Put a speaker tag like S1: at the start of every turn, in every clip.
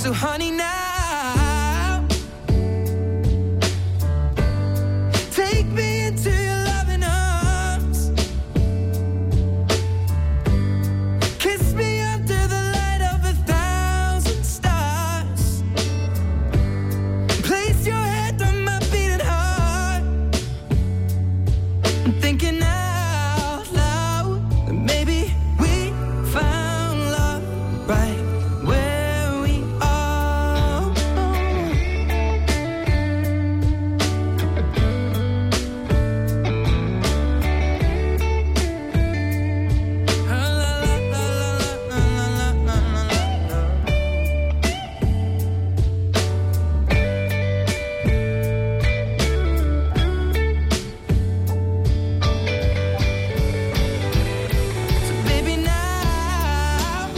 S1: So honey, now take me into your loving arms. Kiss me under the light of 1,000 stars. Place your head on my beating heart. I'm thinking out loud that maybe we found love right where we are. So baby, now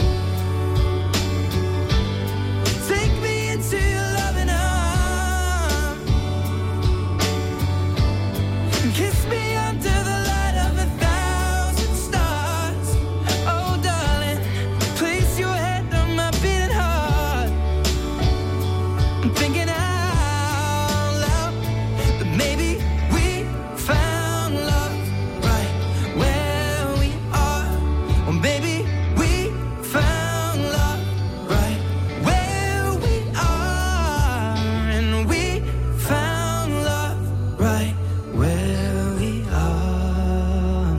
S1: take me into your loving arms. Kiss me under the light of 1,000 stars. Oh, darling, place your head on my beating heart. I'm thinking out loud that maybe we found love right where we are. Or maybe we found love right where we are. And we found love right where we are.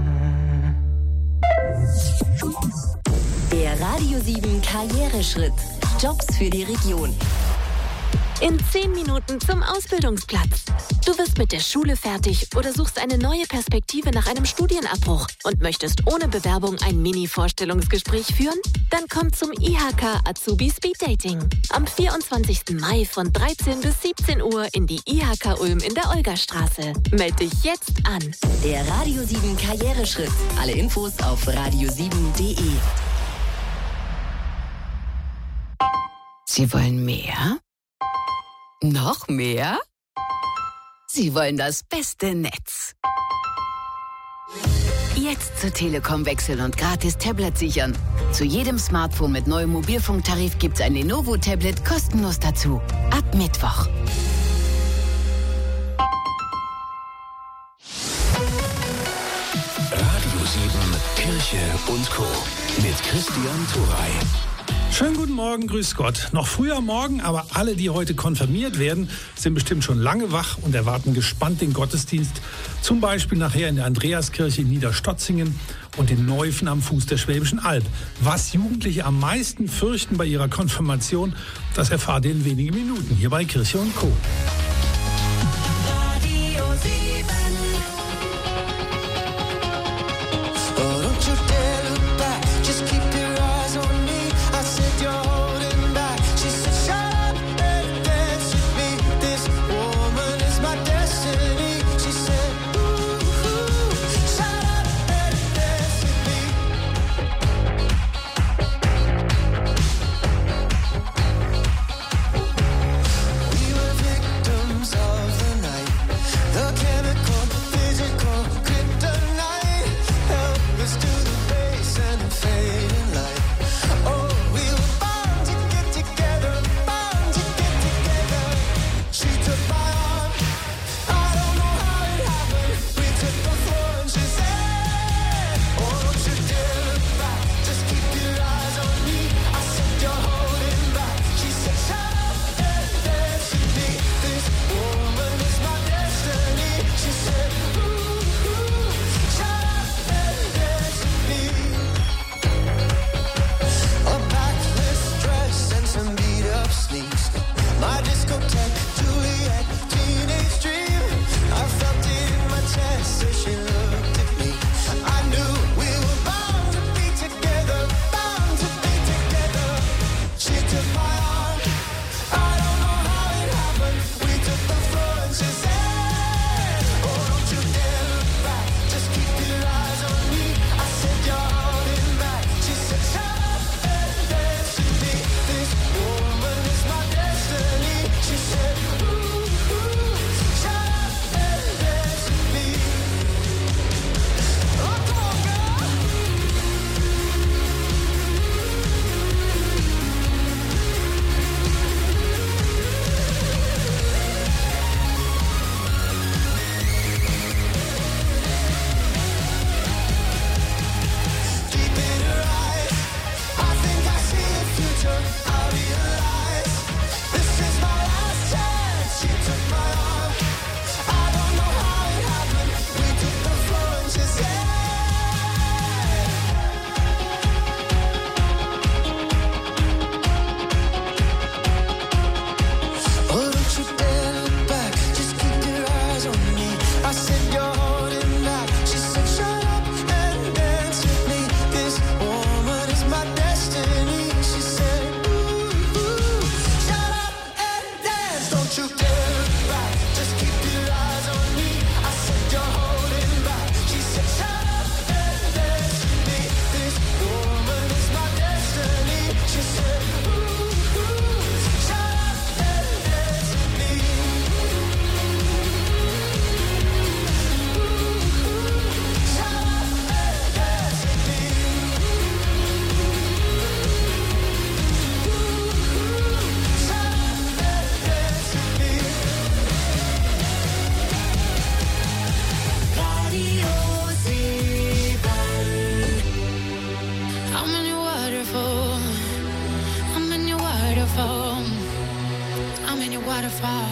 S2: Der Radio 7 Karriereschritt. Jobs für die Region. In 10 Minuten zum Ausbildungsplatz. Du wirst mit der Schule fertig oder suchst eine neue Perspektive nach einem Studienabbruch und möchtest ohne Bewerbung ein Mini-Vorstellungsgespräch führen? Dann komm zum IHK Azubi Speed Dating. Am 24. Mai von 13 bis 17 Uhr in die IHK Ulm in der Olgastraße. Meld dich jetzt an.
S3: Der Radio 7 Karriereschritt. Alle Infos auf radio7.de.
S4: Sie wollen mehr? Noch mehr? Sie wollen das beste Netz. Jetzt zu Telekom wechseln und gratis Tablet sichern. Zu jedem Smartphone mit neuem Mobilfunktarif gibt's ein Lenovo-Tablet kostenlos dazu. Ab Mittwoch.
S5: Radio 7 Kirche und Co. mit Christian Thuray.
S6: Schönen guten Morgen, grüß Gott. Noch früh am Morgen, aber alle, die heute konfirmiert werden, sind bestimmt schon lange wach und erwarten gespannt den Gottesdienst. Zum Beispiel nachher in der Andreaskirche in Niederstotzingen und in Neufen am Fuß der Schwäbischen Alb. Was Jugendliche am meisten fürchten bei ihrer Konfirmation, das erfahrt ihr in wenigen Minuten hier bei Kirche und Co.
S7: waterfall. I'm in your waterfall.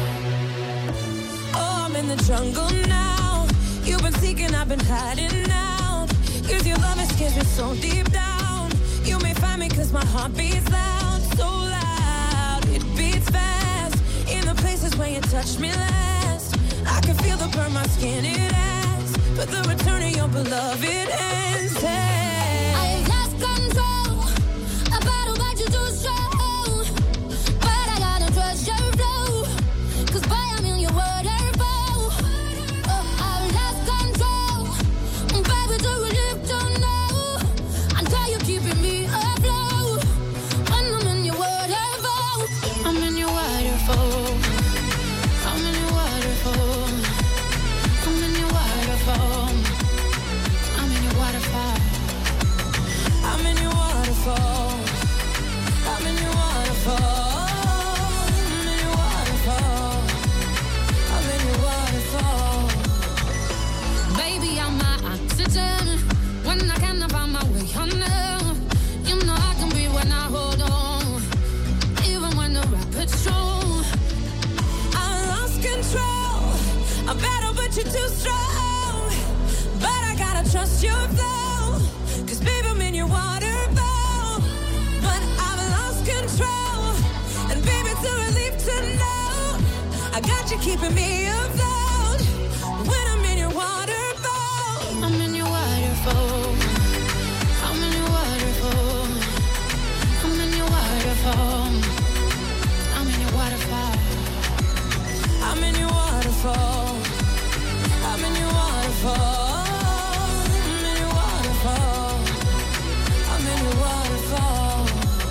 S1: Oh, I'm in the jungle now. You've been seeking, I've been hiding out. 'Cause your love scares me so deep down. You may find me 'cause my heart beats loud. So loud, it beats fast. In the places where you touched me last. I can feel the burn my skin, it asks. But the return of your beloved ends. Hey.
S7: I lost control. A battle but you too strong. But I gotta trust your flow. 'Cause boy, I'm in your waterfall. Oh, I lost control. Baby, do you live to know? Until you're keeping me afloat. When I'm in your waterfall. I'm in your waterfall. I'm in your waterfall. I'm in your waterfall. I'm in your waterfall.
S1: I'm in your waterfall. I'm in your waterfall. I'm in your waterfall. I'm in your waterfall.
S7: Baby, I'm my oxygen. When I can't find my way under. You know I can be when I hold on. Even when the rapids strong.
S1: I lost control. I'm better, but you're too strong. But I gotta trust your flow. 'Cause baby, I'm in your waterfall. But I've lost control. And baby, it's a relief to know I got you keeping me afloat. When I'm in your waterfall.
S7: I'm in your waterfall. I'm in your waterfall. I'm in your waterfall. I'm in your waterfall.
S1: I'm in your waterfall. I'm in your waterfall. I'm in your waterfall. I'm in your waterfall.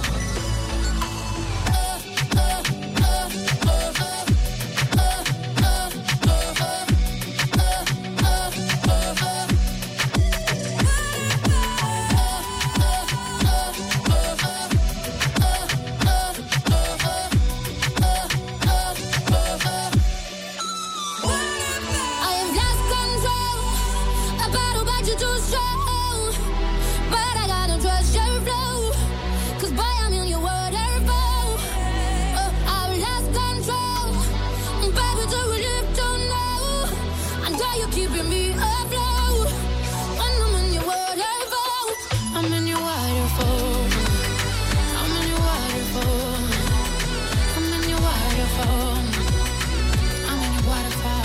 S7: I have lost control. A battle but you too strong. But I gotta trust your flow. 'Cause boy, I'm in your waterfall. Oh, I've lost control. Baby, do you live to know? Until you're keeping me afloat. When I'm in your waterfall. I'm in your waterfall. I'm in your waterfall. I'm in your waterfall. I'm in your waterfall.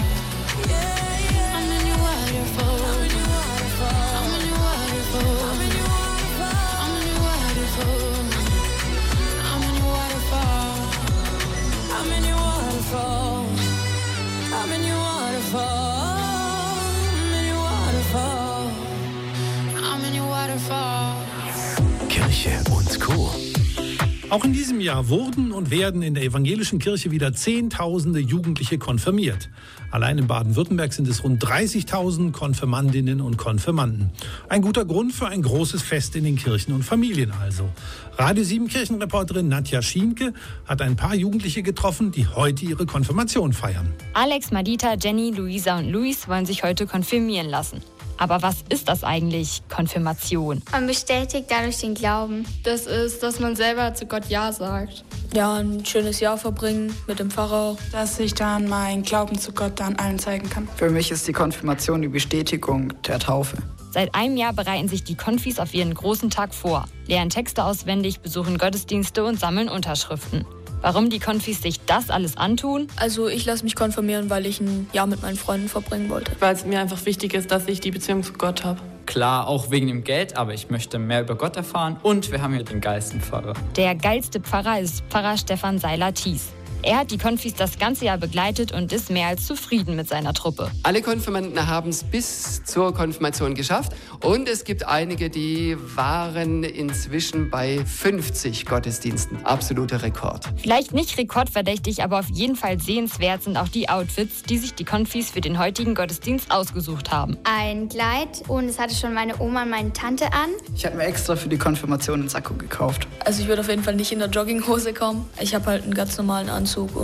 S7: I'm in your waterfall. I'm in your waterfall. I'm in your waterfall. I'm in your waterfall. I'm in your waterfall. I'm in your waterfall.
S1: I'm in your waterfall. I'm in your waterfall. I'm in your waterfall.
S7: I'm in your waterfall.
S5: Kirche und Co.
S6: Auch in diesem Jahr wurden und werden in der evangelischen Kirche wieder Zehntausende Jugendliche konfirmiert. Allein in Baden-Württemberg sind es rund 30.000 Konfirmandinnen und Konfirmanden. Ein guter Grund für ein großes Fest in den Kirchen und Familien also. Radio 7 Kirchenreporterin Nadja Schienke hat ein paar Jugendliche getroffen, die heute ihre Konfirmation feiern.
S8: Alex, Madita, Jenny, Luisa und Luis wollen sich heute konfirmieren lassen. Aber was ist das eigentlich, Konfirmation?
S9: Man bestätigt dadurch den Glauben.
S10: Das ist, dass man selber zu Gott Ja sagt.
S11: Ja, ein schönes Jahr verbringen mit dem Pfarrer.
S12: Dass ich dann meinen Glauben zu Gott dann allen zeigen kann.
S13: Für mich ist die Konfirmation die Bestätigung der Taufe.
S8: Seit einem Jahr bereiten sich die Konfis auf ihren großen Tag vor, lernen Texte auswendig, besuchen Gottesdienste und sammeln Unterschriften. Warum die Konfis sich das alles antun?
S11: Also ich lasse mich konfirmieren, weil ich ein Jahr mit meinen Freunden verbringen wollte.
S10: Weil es mir einfach wichtig ist, dass ich die Beziehung zu Gott habe.
S14: Klar, auch wegen dem Geld, aber ich möchte mehr über Gott erfahren und wir haben hier den geilsten Pfarrer.
S8: Der geilste Pfarrer ist Pfarrer Stefan Seiler-Thies. Er hat die Konfis das ganze Jahr begleitet und ist mehr als zufrieden mit seiner Truppe.
S15: Alle Konfirmanden haben es bis zur Konfirmation geschafft und es gibt einige, die waren inzwischen bei 50 Gottesdiensten. Absoluter Rekord.
S8: Vielleicht nicht rekordverdächtig, aber auf jeden Fall sehenswert sind auch die Outfits, die sich die Konfis für den heutigen Gottesdienst ausgesucht haben.
S9: Ein Kleid und es hatte schon meine Oma und meine Tante an.
S13: Ich habe mir extra für die Konfirmation einen Sakko gekauft.
S11: Also ich würde auf jeden Fall nicht in der Jogginghose kommen. Ich habe halt einen ganz normalen Anzug und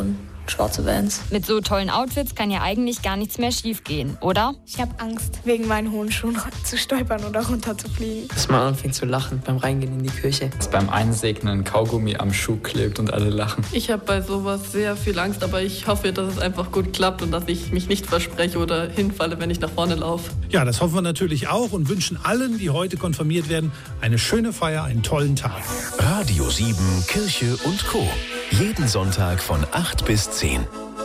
S11: schwarze Vans.
S8: Mit so tollen Outfits kann ja eigentlich gar nichts mehr schief gehen, oder?
S9: Ich habe Angst, wegen meinen hohen Schuhen zu stolpern oder runterzufliegen.
S16: Dass man anfängt zu lachen beim Reingehen in die Kirche.
S14: Dass beim Einsegnen ein Kaugummi am Schuh klebt und alle lachen.
S10: Ich habe bei sowas sehr viel Angst, aber ich hoffe, dass es einfach gut klappt und dass ich mich nicht verspreche oder hinfalle, wenn ich nach vorne laufe.
S6: Ja, das hoffen wir natürlich auch und wünschen allen, die heute konfirmiert werden, eine schöne Feier, einen tollen Tag.
S5: Radio 7, Kirche und Co. Jeden Sonntag von 8 bis 10.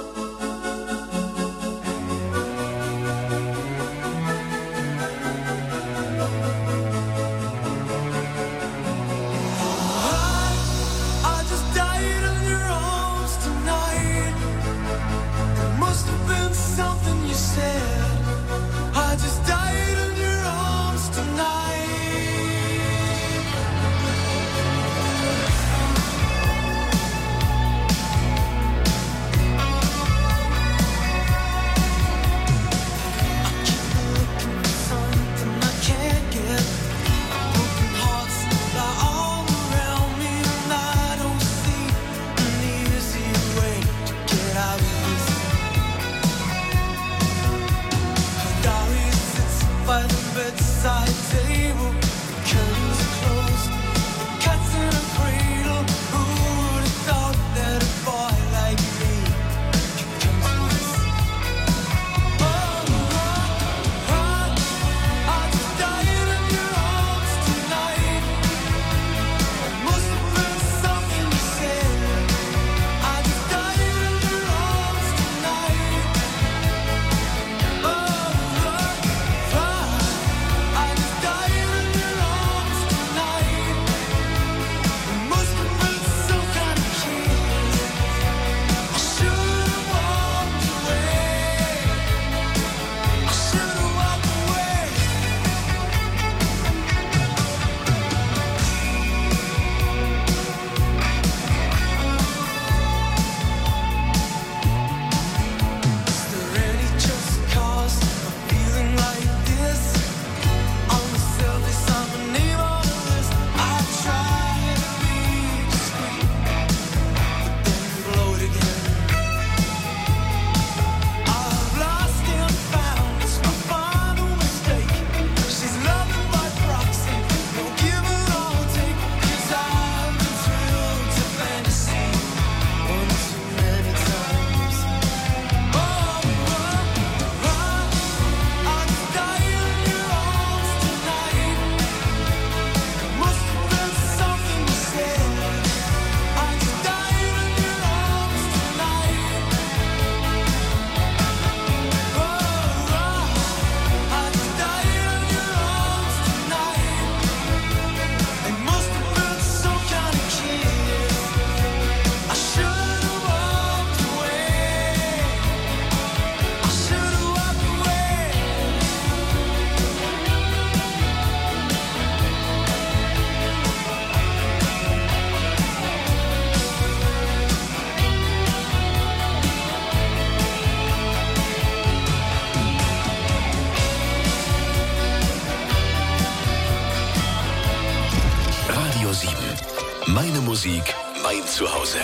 S5: Meine Musik, mein Zuhause.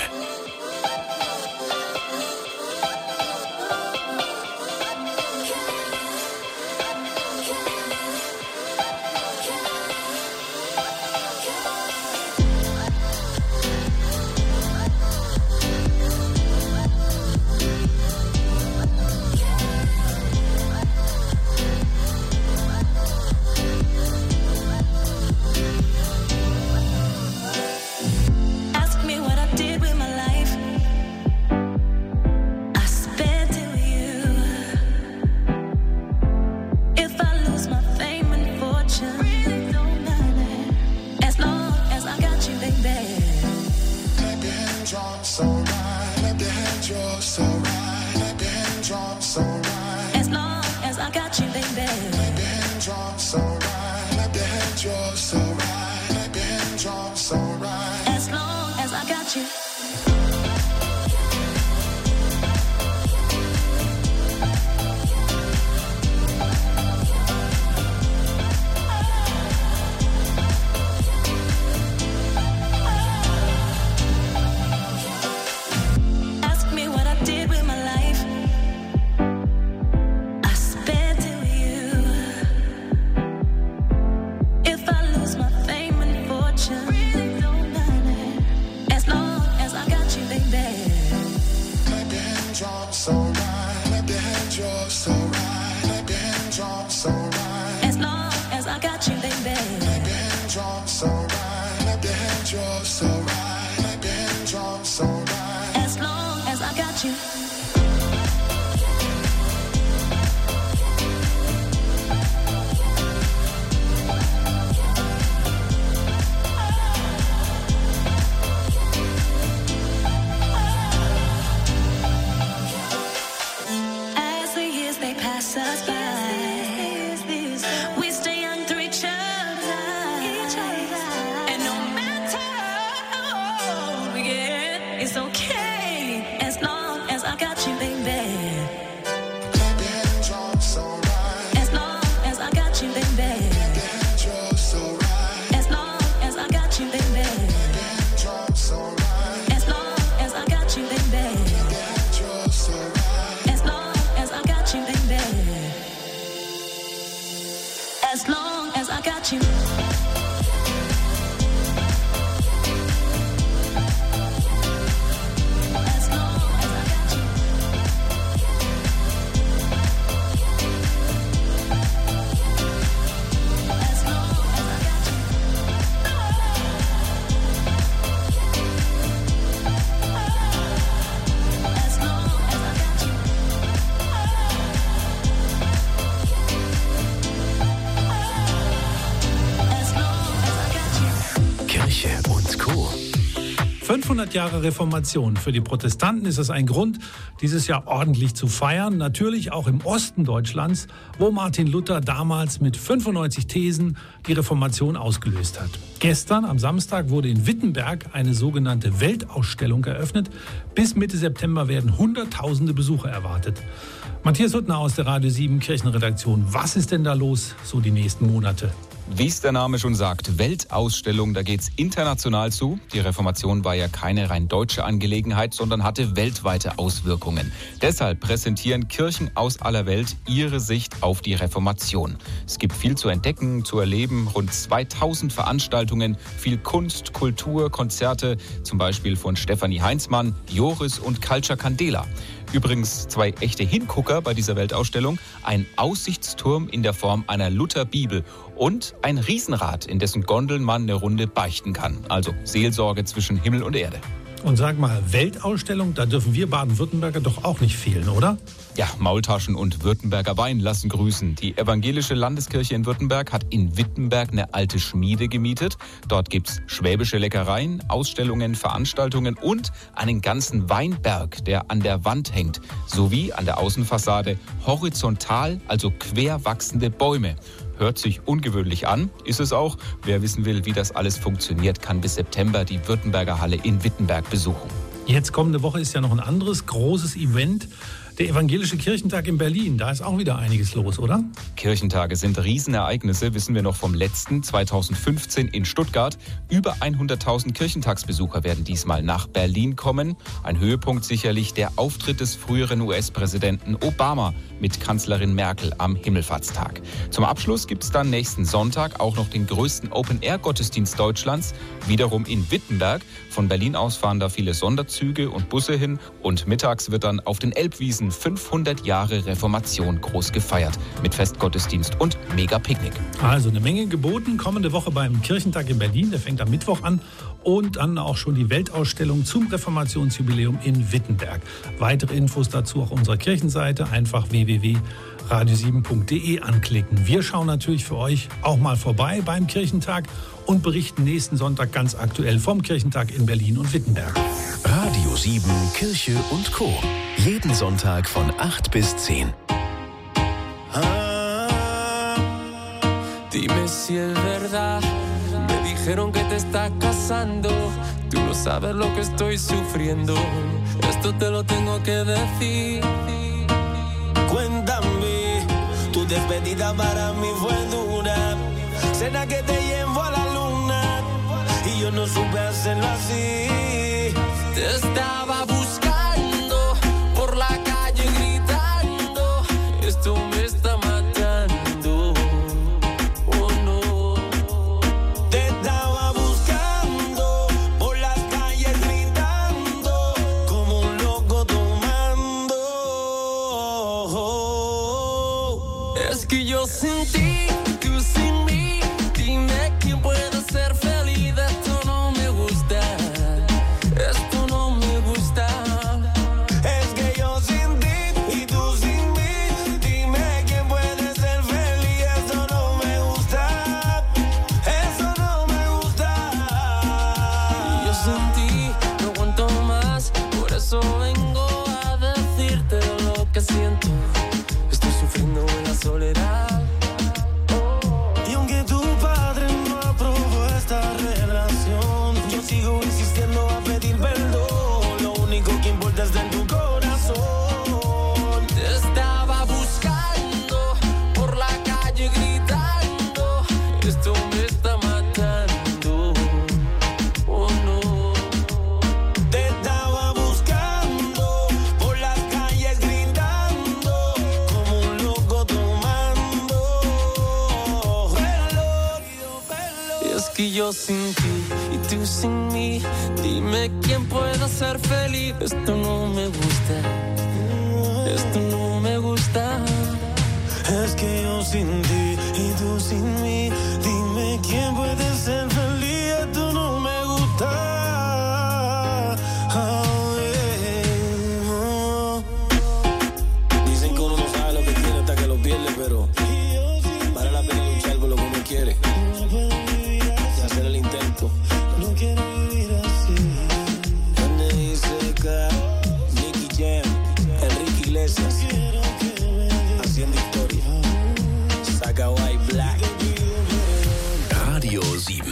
S1: Ask me what I did. It's okay as long as I got you, baby. As long as I got you, baby. As long as I got you, baby. As long as I got you, baby. As long as I got you, baby. As long as I got you.
S5: Kirche und Co.
S6: 500 Jahre Reformation. Für die Protestanten ist es ein Grund, dieses Jahr ordentlich zu feiern. Natürlich auch im Osten Deutschlands, wo Martin Luther damals mit 95 Thesen die Reformation ausgelöst hat. Gestern, am Samstag, wurde in Wittenberg eine sogenannte Weltausstellung eröffnet. Bis Mitte September werden Hunderttausende Besucher erwartet. Matthias Huttner aus der Radio 7 Kirchenredaktion. Was ist denn da los so die nächsten Monate?
S17: Wie es der Name schon sagt, Weltausstellung, da geht's international zu. Die Reformation war ja keine rein deutsche Angelegenheit, sondern hatte weltweite Auswirkungen. Deshalb präsentieren Kirchen aus aller Welt ihre Sicht auf die Reformation. Es gibt viel zu entdecken, zu erleben, rund 2000 Veranstaltungen, viel Kunst, Kultur, Konzerte, zum Beispiel von Stefanie Heinzmann, Joris und Culture Candela. Übrigens 2 echte Hingucker bei dieser Weltausstellung, ein Aussichtsturm in der Form einer Lutherbibel und ein Riesenrad, in dessen Gondeln man eine Runde beichten kann. Also Seelsorge zwischen Himmel und Erde.
S6: Und sag mal, Weltausstellung, da dürfen wir Baden-Württemberger doch auch nicht fehlen, oder?
S17: Ja, Maultaschen und Württemberger Wein lassen grüßen. Die evangelische Landeskirche in Württemberg hat in Wittenberg eine alte Schmiede gemietet. Dort gibt's schwäbische Leckereien, Ausstellungen, Veranstaltungen und einen ganzen Weinberg, der an der Wand hängt. Sowie an der Außenfassade horizontal, also quer wachsende Bäume. Hört sich ungewöhnlich an, ist es auch. Wer wissen will, wie das alles funktioniert, kann bis September die Württemberger Halle in Wittenberg besuchen.
S6: Jetzt kommende Woche ist ja noch ein anderes großes Event. Der Evangelische Kirchentag in Berlin, da ist auch wieder einiges los, oder?
S17: Kirchentage sind Riesenereignisse, wissen wir noch vom letzten, 2015 in Stuttgart. Über 100.000 Kirchentagsbesucher werden diesmal nach Berlin kommen. Ein Höhepunkt sicherlich der Auftritt des früheren US-Präsidenten Obama mit Kanzlerin Merkel am Himmelfahrtstag. Zum Abschluss gibt es dann nächsten Sonntag auch noch den größten Open-Air-Gottesdienst Deutschlands, wiederum in Wittenberg. Von Berlin aus fahren da viele Sonderzüge und Busse hin und mittags wird dann auf den Elbwiesen 500 Jahre Reformation groß gefeiert mit Festgottesdienst und Mega-Picknick.
S6: Also eine Menge geboten. Kommende Woche beim Kirchentag in Berlin, der fängt am Mittwoch an. Und dann auch schon die Weltausstellung zum Reformationsjubiläum in Wittenberg. Weitere Infos dazu auf unserer Kirchenseite. Einfach www.radio7.de anklicken. Wir schauen natürlich für euch auch mal vorbei beim Kirchentag und berichten nächsten Sonntag ganz aktuell vom Kirchentag in Berlin und Wittenberg.
S5: Radio 7 Kirche und Co. Jeden Sonntag von 8 bis 10.
S18: Dime si es verdad. Me dijeron que te estás casando. Tú no sabes lo que estoy sufriendo. Esto te lo tengo que decir.
S19: Cuéntame, tu despedida para mí fue dura. Cena que te llevo a la luna y yo no supe hacerlo así.
S18: Te estaba buscando por la calle gritando. Esto me está matando. Oh no.
S19: Te estaba buscando por las calles gritando como un loco tomando.
S18: Es que yo sin ti, tú sin mí. Dime quién puede ser feliz. Esto no me gusta. Esto no me gusta.
S19: Es que yo sin ti y tú sin mí. Dime quién puede ser feliz. Eso no me gusta. Eso no me gusta.
S18: Yo sin ti no aguanto más. Por eso vengo a decirte lo que siento. Estoy sufriendo en la soledad. Dime quién pueda ser feliz. Esto no me gusta. Esto no me gusta.
S19: Es que yo sin ti y tú sin mí. Dime quién puede ser feliz. Esto no me gusta.
S20: Dicen que uno no sabe lo que tiene hasta que lo pierde, pero vale la pena luchar por lo que uno quiere y hacer el intento.
S19: No quiero vivir así.
S20: Donde dice que Nicky Jam, Enrique Iglesias, haciendo historia. Saca White Black.
S5: Radio 7.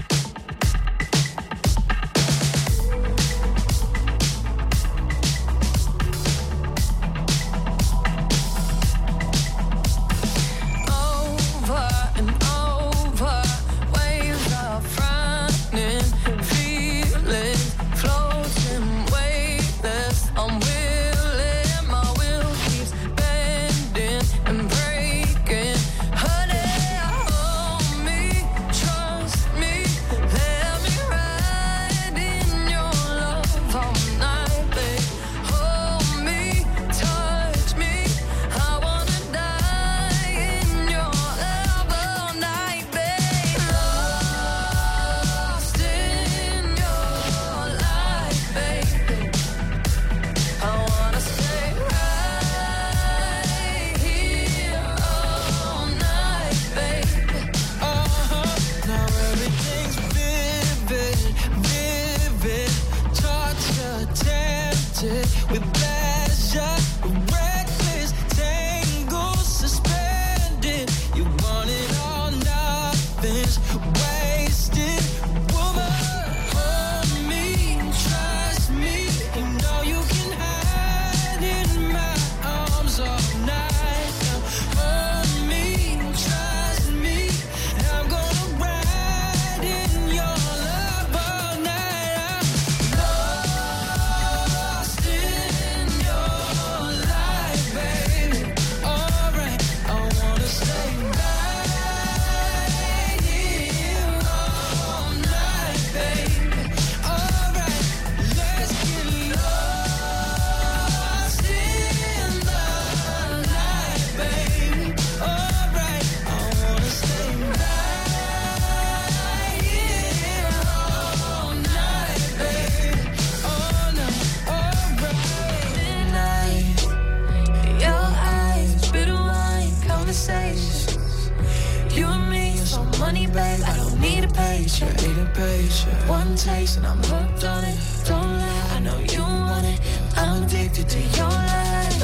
S18: One taste and I'm hooked on it. Don't lie, I know you want it. I'm addicted to your light.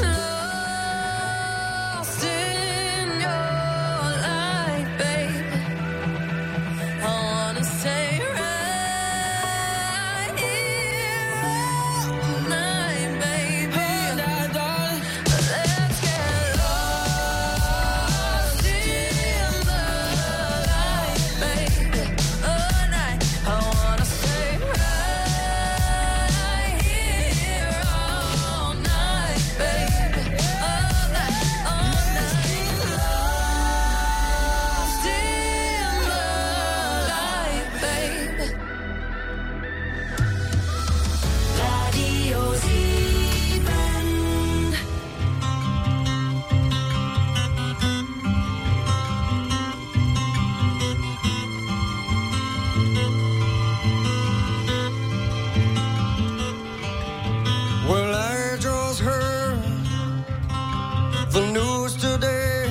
S18: Lost in your light, babe. I wanna stay right here all night, baby. Let's get lost in the light, baby. All night, I wanna stay right here all night, baby. All night, lost in the light, baby. Radio 7.
S19: Well, I just heard the news today.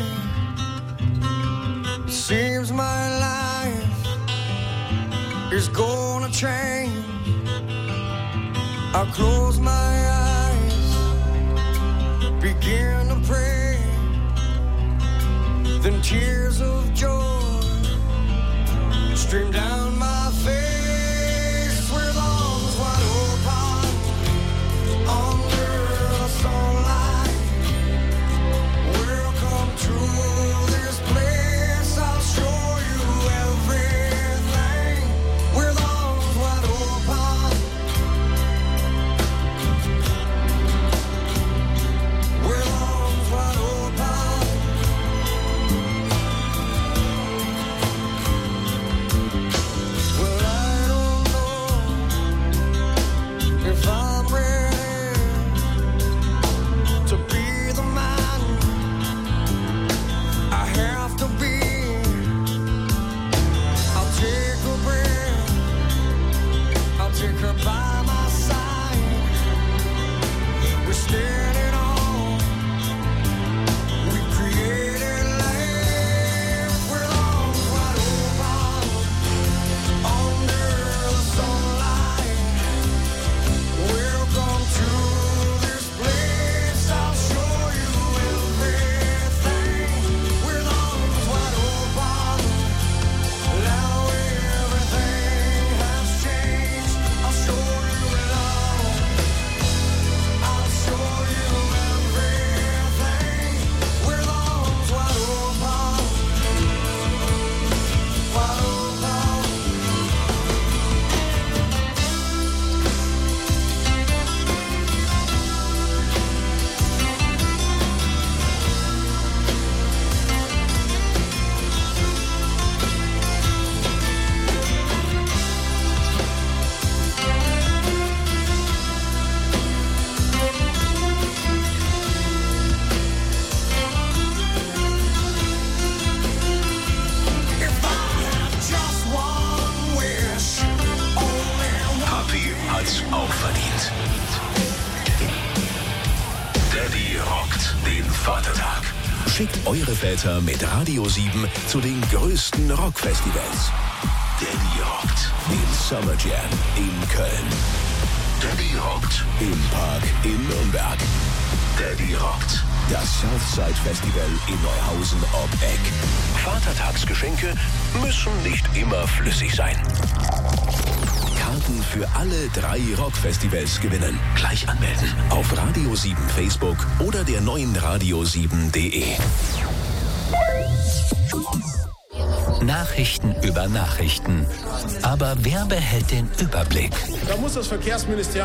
S19: It seems my life is gonna change. I close my eyes, begin to pray, then tears of joy stream down my face with arms wide open under the sunlight. Welcome to this place. I'll show you everything with arms wide open. With arms wide open.
S5: hat's auch verdient. Daddy rockt den Vatertag. Schickt eure Väter mit Radio 7 zu den größten Rockfestivals. Daddy rockt den Summer Jam in Köln. Daddy rockt im Park in Nürnberg. Daddy rockt das Southside Festival in Neuhausen ob Eck. Vatertagsgeschenke müssen nicht immer flüssig sein. Karten für alle 3 Rockfestivals gewinnen. Gleich anmelden auf Radio 7 Facebook oder der neuen radio7.de.
S21: Nachrichten über Nachrichten. Aber wer behält den Überblick?
S22: Da muss das Verkehrsministerium